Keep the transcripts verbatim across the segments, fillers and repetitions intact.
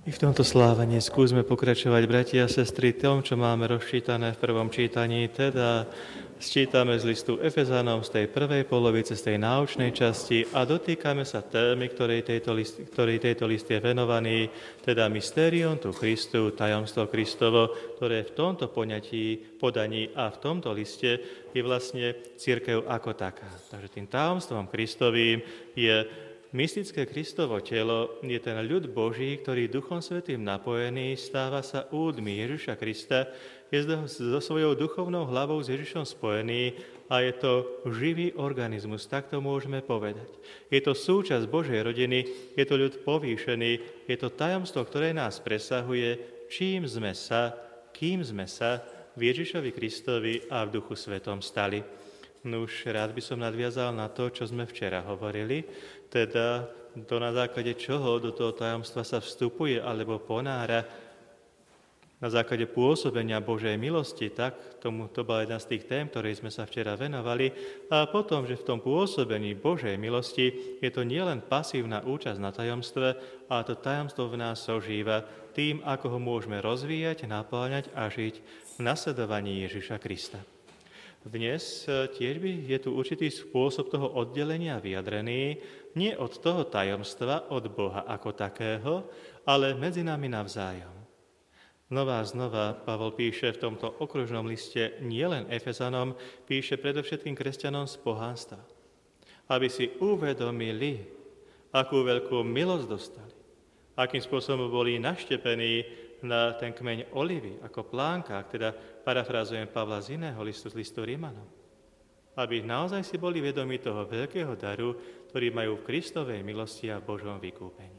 I v tomto slávení skúsme pokračovať, bratia a sestry, tom, čo máme rozčítané v prvom čítaní, teda sčítame z listu Efezanom z tej prvej polovice, z tej náučnej časti a dotýkame sa témy, ktorej tejto list, ktorej tejto list je venovaný, teda Mysterium tu Christu, tajomstvo Kristovo, ktoré v tomto poňatí, podaní a v tomto liste je vlastne cirkev ako taká. Takže tým tajomstvom Kristovým je mystické Kristovo telo, je ten ľud Boží, ktorý Duchom Svätým napojený, stáva sa údmi Ježiša Krista, je so svojou duchovnou hlavou s Ježišom spojený a je to živý organizmus, tak to môžeme povedať. Je to súčasť Božej rodiny, je to ľud povýšený, je to tajomstvo, ktoré nás presahuje, čím sme sa, kým sme sa v Ježišovi Kristovi a v Duchu Svetom stali. Nuž, rád by som nadviazal na to, čo sme včera hovorili, teda to na základe čoho do toho tajomstva sa vstupuje alebo ponára na základe pôsobenia Božej milosti, tak tomu to bola jedna z tých tém, ktorej sme sa včera venovali. A potom, že v tom pôsobení Božej milosti je to nielen pasívna účasť na tajomstve, ale to tajomstvo v nás ožíva tým, ako ho môžeme rozvíjať, napĺňať a žiť v nasledovaní Ježiša Krista. Dnes tiež by je tu určitý spôsob toho oddelenia vyjadrený nie od toho tajomstva, od Boha ako takého, ale medzi nami navzájom. Znova a znova Pavol píše v tomto okružnom liste nielen Efezanom, píše predovšetkým kresťanom z pohánstva, aby si uvedomili, akú veľkú milosť dostali, akým spôsobom boli naštepení na ten kmeň olivy ako plánkách, teda parafrázujem Pavla z iného listu, z listu Rímanom, aby naozaj si boli vedomi toho veľkého daru, ktorý majú v Kristovej milosti a Božom vykúpení.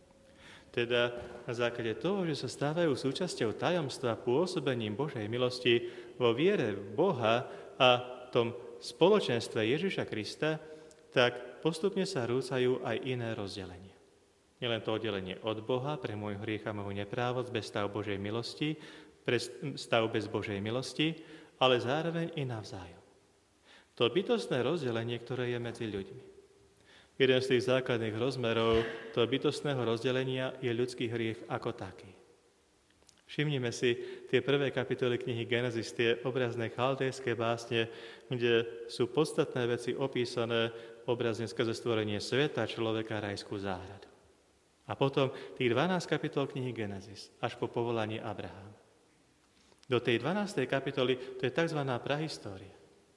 Teda na základe toho, že sa stávajú súčasťou tajomstva pôsobením Božej milosti vo viere v Boha a tom spoločenstve Ježiša Krista, tak postupne sa rúcajú aj iné rozdelenie. Nielen to oddelenie od Boha pre môj hriech a moju neprávosť bez stav Božej milosti, pre stav bez Božej milosti, ale zároveň i navzájom. To bytostné rozdelenie, ktoré je medzi ľuďmi. Jeden z tých základných rozmerov toho bytostného rozdelenia je ľudský hriech ako taký. Všimnime si tie prvé kapitoly knihy Genesis, tie obrazné chaldejské básne, kde sú podstatné veci opísané obrazne skrze stvorenie sveta, človeka, rajskú záhradu. A potom tých dvanásť kapitol knihy Genesis, až po povolanie Abraháma. Do tej dvanástej kapitoly to je tzv. Prahistória.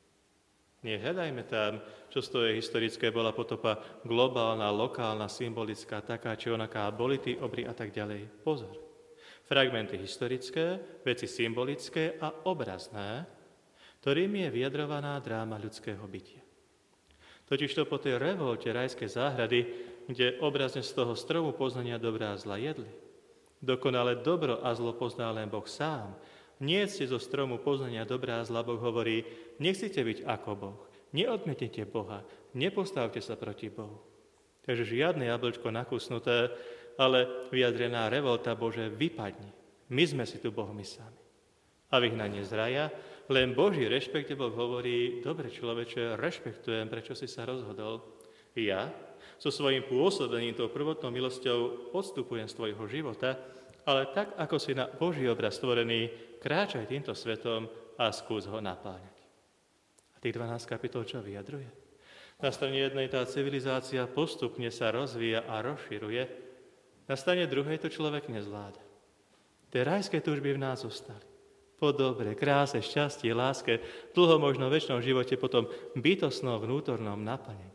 Nehľadajme tam, čo z toho je historické, bola potopa globálna, lokálna, symbolická, taká či onaká, boli tí obry a tak ďalej. Pozor. Fragmenty historické, veci symbolické a obrazné, ktorým je vyjadrovaná dráma ľudského bytia. Totižto po tej revolte rajskej záhrady, kde obrazne z toho stromu poznania dobrá a zla jedli, dokonale dobro a zlo pozná len Boh sám. Nie ste zo stromu poznania dobrá a zla, Boh hovorí, nechcete byť ako Boh, neodmietnite Boha, nepostavte sa proti Bohu. Takže žiadne jablčko nakusnuté, ale vyjadrená revolta Bože vypadni. My sme si tu Bohmi sami. A vyhnanie z raja, len Boží rešpekt, Boh hovorí, dobre človeče, rešpektujem, prečo si sa rozhodol. Ja so svojím pôsobením, tou prvotnou milosťou odstupujem z tvojho života, ale tak, ako si na Boží obraz stvorený, kráčaj týmto svetom a skús ho napáňať. A tých dvanásť kapitol čo vyjadruje? Na strane jednej tá civilizácia postupne sa rozvíja a rozširuje, na strane druhej to človek nezvláda. Tie rajské túžby v nás zostali. Po dobre, kráse, šťastí, láske, dlho možno večnom živote, potom bytostnom vnútornom naplnení.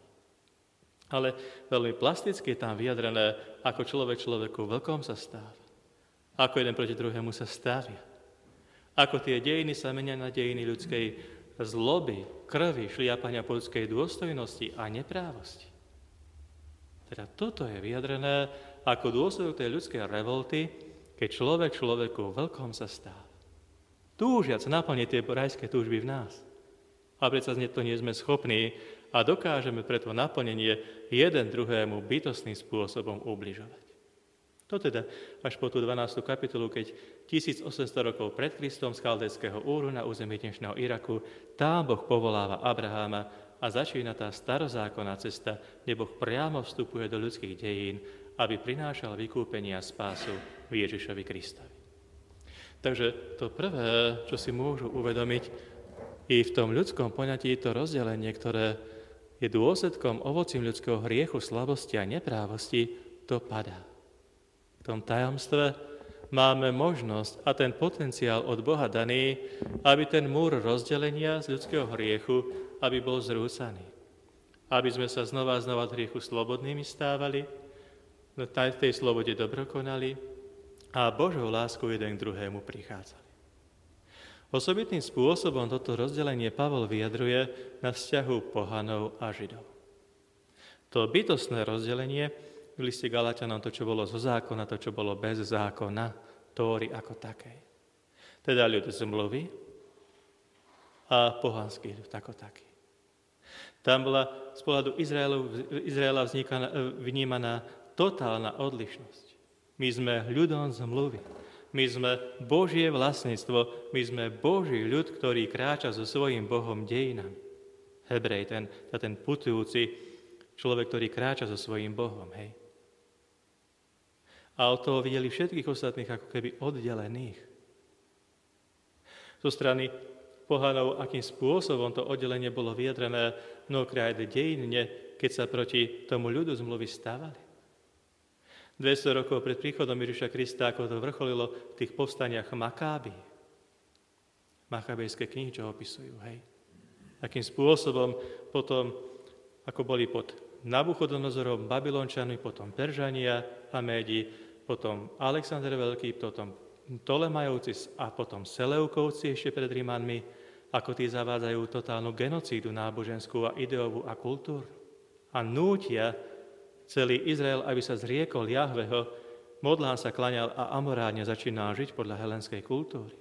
Ale veľmi plasticky je tam vyjadrené, ako človek človeku vlkom sa stáva. Ako jeden proti druhému sa stavia. Ako tie dejiny sa menia na dejiny ľudskej zloby, krvi, šliapania po ľudskej dôstojnosti a neprávosti. Teda toto je vyjadrené ako dôsledok tej ľudskej revolty, keď človek človeku vlkom sa stáva. Túžiac naplniť tie rajské túžby v nás. A predsa to nie sme schopní a dokážeme pre to naplnenie jeden druhému bytostným spôsobom ubližovať. To teda až po tú dvanástu kapitolu, keď tisícosemsto rokov pred Kristom z Chaldejského Úru na území dnešného Iraku, tam Boh povoláva Abraháma a začína tá starozákonná cesta, kde Boh priamo vstupuje do ľudských dejín aby prinášal vykúpenie a spásu v Ježišovi Kristovi. Takže to prvé, čo si môžu uvedomiť, i v tom ľudskom poňatí to rozdelenie, ktoré je dôsledkom ovocím ľudského hriechu, slabosti a neprávosti, to padá. V tom tajomstve máme možnosť a ten potenciál od Boha daný, aby ten múr rozdelenia z ľudského hriechu, aby bol zrúcaný. Aby sme sa znova a znova od hriechu slobodnými stávali, v tej slobode dobrokonali a Božou láskou jeden k druhému prichádzali. Osobitným spôsobom toto rozdelenie Pavol vyjadruje na vzťahu pohanov a Židov. To bytostné rozdelenie v liste Galatianom, to, čo bolo zo zákona, to, čo bolo bez zákona, Tóry ako takej. Teda ľud zmluvy a pohanský ľud ako taký. Tam bola z pohľadu Izraela vnímaná totálna odlišnosť. My sme ľudom zmluvy. My sme Božie vlastníctvo, my sme Boží ľud, ktorý kráča so svojím Bohom dejinami. Hebrej, ten, ten putujúci človek, ktorý kráča so svojím Bohom, hej. A od toho videli všetkých ostatných ako keby oddelených. Zo strany pohanov, akým spôsobom to oddelenie bolo vyjadrené mnohokrát dejinne, keď sa proti tomu ľudu zmluvy stávali. dvesto rokov pred príchodom Ježiša Krista, ako to vrcholilo v tých povstaniach Makáby. Makabejské knihy, čo opisujú, hej. Akým spôsobom potom, ako boli pod Nabuchodonozorom, Babylončanmi, potom Peržania a Médi, potom Alexander Veľký, potom Ptolemajovci a potom Seleukovci ešte pred Rímanmi, ako tí zavádzajú totálnu genocídu náboženskú a ideovú a kultúrnu. A nútia celý Izrael, aby sa zriekol Jahveho, modlán sa klaňal a amorálne začínal žiť podľa helenskej kultúry.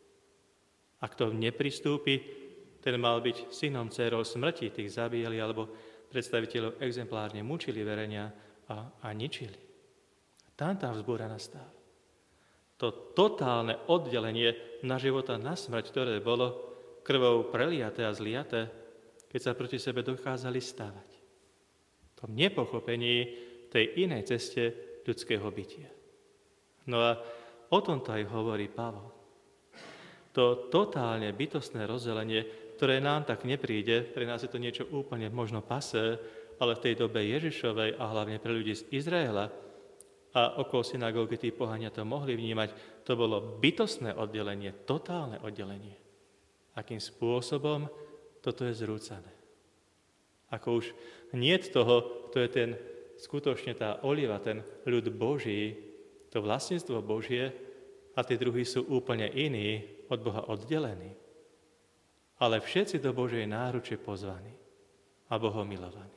A kto nepristúpi, ten mal byť synom dcérou smrti, tých zabíjali alebo predstaviteľov exemplárne mučili verenia a, a ničili. Tam tá vzbúra nastáva. To totálne oddelenie na života na smrť, ktoré bolo krvou preliaté a zliaté, keď sa proti sebe dokázali stavať. V tom nepochopení tej inej ceste ľudského bytia. No a o tomto aj hovorí Pavol. To totálne bytostné rozdelenie, ktoré nám tak nepríde, pre nás je to niečo úplne možno pasé, ale v tej dobe Ježišovej a hlavne pre ľudí z Izraela a okolo synagógy tí pohania to mohli vnímať, to bolo bytostné oddelenie, totálne oddelenie. Akým spôsobom toto je zrúcané. Ako už nie toho, to je ten, skutočne tá oliva, ten ľud Boží, to vlastníctvo Božie a tí druhí sú úplne iní, od Boha oddelení. Ale všetci do Božej náruče pozvaní a Bohom milovaní.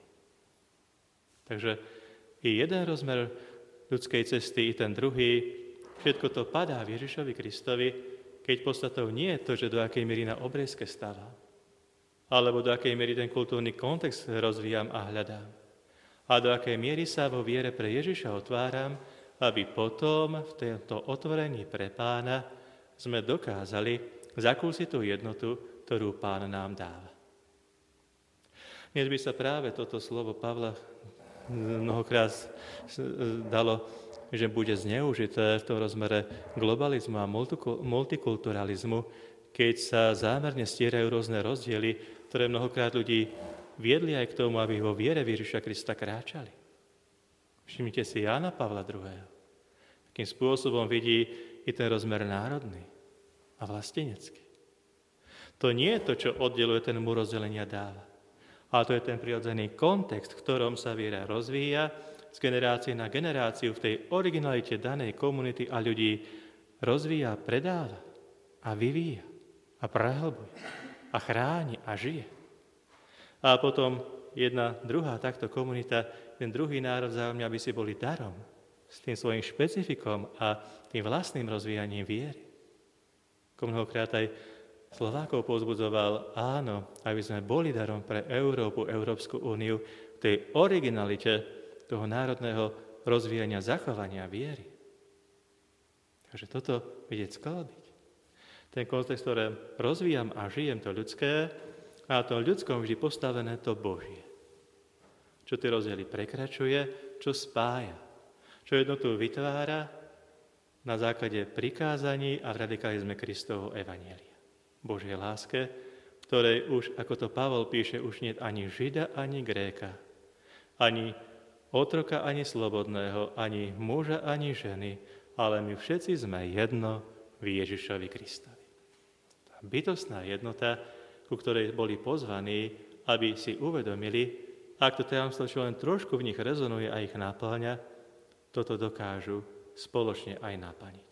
Takže i jeden rozmer ľudskej cesty, i ten druhý, všetko to padá v Ježišovi Kristovi, keď podstatou nie je to, že do akej miery na obrezke stáva, alebo do akej miery ten kultúrny kontext rozvíjam a hľadám. A do akej miery sa vo viere pre Ježiša otváram, aby potom v tomto otvorení pre Pána sme dokázali zakúsiť tú jednotu, ktorú Pán nám dáva. Dnes by sa práve toto slovo Pavla mnohokrát dalo, že bude zneužité v tom rozmere globalizmu a multikulturalizmu, keď sa zámerne stierajú rôzne rozdiely, ktoré mnohokrát ľudí viedli aj k tomu, aby vo viere Ježiša Krista kráčali. Všimnite si Jána Pavla druhého. Takým spôsobom vidí i ten rozmer národný a vlastenecký. To nie je to, čo oddeluje ten múr rozdelenia dáva. Ale to je ten prirodzený kontext, v ktorom sa viera rozvíja z generácie na generáciu v tej originalite danej komunity a ľudí rozvíja, predáva a vyvíja a prehlbuje a chráni a žije. A potom jedna druhá takto komunita, ten druhý národ vzájomne, aby si boli darom s tým svojím špecifikom a tým vlastným rozvíjaním viery. Ako mnohokrát aj Slovákov povzbudzoval, áno, aby sme boli darom pre Európu, Európsku úniu, v tej originalite toho národného rozvíjania, zachovania viery. Takže toto vidieť sklbiť. Ten kontext, ktoré rozvíjam a žijem to ľudské, a to ľudskom vždy postavené to Božie. Čo tie rozdiely prekračuje, čo spája. čo jednotu vytvára na základe prikázaní a v radikalizme Kristovho evanjelia. Božej láske, ktorej už, ako to Pavol píše, už nie ani Žida, ani Gréka, ani otroka, ani slobodného, ani muža, ani ženy, ale my všetci sme jedno v Ježišovi Kristovi. Tá bytostná jednota, ku ktorej boli pozvaní, aby si uvedomili, ak to tajomstvo, čo len trošku v nich rezonuje a ich náplňa, toto dokážu spoločne aj naplniť.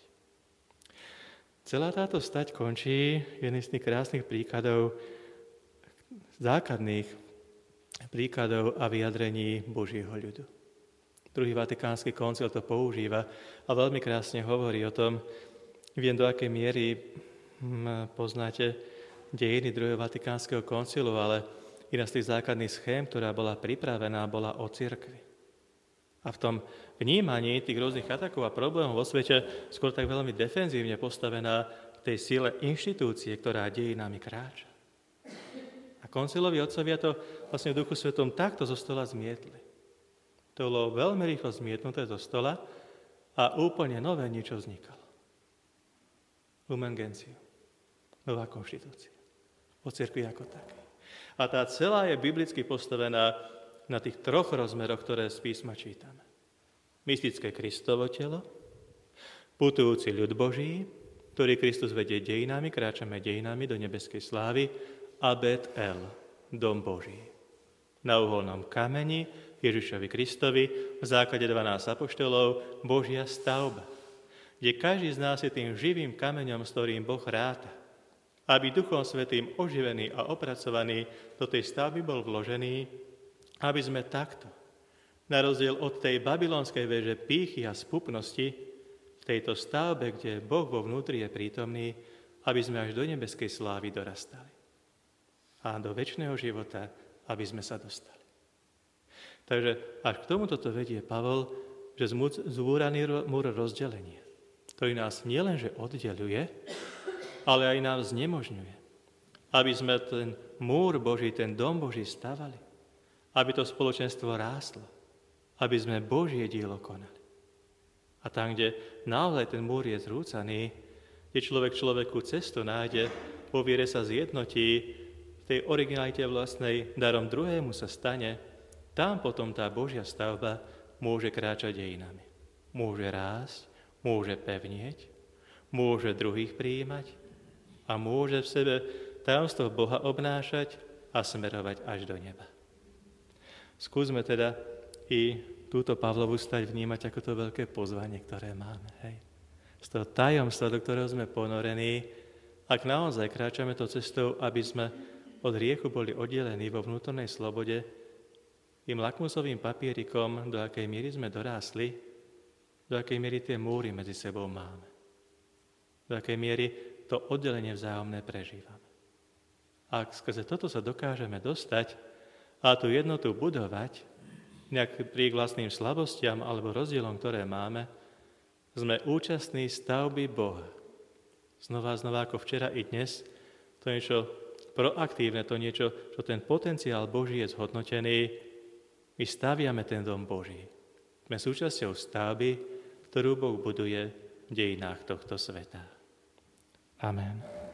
Celá táto stať končí jedným z tých krásnych príkladov, základných príkladov a vyjadrení Božieho ľudu. Druhý vatikánsky koncil to používa a veľmi krásne hovorí o tom, viem, do akej miery poznáte dejiny druhého vatikánskeho koncilu, ale jedna z tých základných schém, ktorá bola pripravená, bola o cirkvi. A v tom vnímaní tých rôznych atakov a problémov vo svete skôr tak veľmi defenzívne postavená v tej sile inštitúcie, ktorá dejinami kráča. A konciloví otcovia to vlastne v Duchu Svetom takto zo stola zmietli. To bolo veľmi rýchlo zmietnuté zo stola a úplne nové niečo vznikalo. Lumen Gentium. Nová konštitúcia. O cirkvi ako takej. A tá celá je biblicky postavená na tých troch rozmeroch, ktoré z písma čítame. Mystické Kristovo telo, putujúci ľud Boží, ktorý Kristus vedie dejinami, kráčame dejinami do nebeskej slávy, a Bet El, dom Boží. Na uholnom kameni Ježišovi Kristovi, v základe dvanásť apoštolov, Božia stavba, kde každý z nás je tým živým kameňom, s ktorým Boh ráta, aby Duchom Svätým oživený a opracovaný do tej stavby bol vložený, aby sme takto, na rozdiel od tej babylonskej veže pýchy a spupnosti, v tejto stavbe, kde Boh vo vnútri je prítomný, aby sme až do nebeskej slávy dorastali. A do večného života, aby sme sa dostali. Takže až k tomuto to vedie Pavol, že zbúraný múr rozdelenia, ktorý nás nielenže oddeľuje, ale aj nám znemožňuje, aby sme ten múr Boží, ten dom Boží stavali, aby to spoločenstvo rástlo, aby sme Božie dielo konali. A tam, kde naozaj ten múr je zrúcaný, kde človek človeku cestu nájde, vo viere sa zjednotí, v tej originalite vlastnej darom druhému sa stane, tam potom tá Božia stavba môže kráčať dejinami. Môže rásť, môže pevnieť, môže druhých prijímať a môže v sebe tajomstvo Boha obnášať a smerovať až do neba. Skúsme teda i túto Pavlovu stať vnímať ako to veľké pozvanie, ktoré máme. Hej. Z toho tajomstva, do ktorého sme ponorení, ak naozaj kráčame to cestou, aby sme od hriechu boli oddelení vo vnútornej slobode, tým lakmusovým papierikom, do akej miery sme dorástli, do akej miery tie múry medzi sebou máme. Do akej miery to oddelenie vzájomné prežívame. Ak skrze toto sa dokážeme dostať a tú jednotu budovať, nejak pri vlastným slabostiam alebo rozdielom, ktoré máme, sme účastní stavby Boha. Znova a znova ako včera i dnes, to niečo proaktívne, to niečo, čo ten potenciál Boží je zhodnotený. My staviame ten dom Boží. Sme súčasťou stavby, ktorú Boh buduje v dejinách tohto sveta. Amen.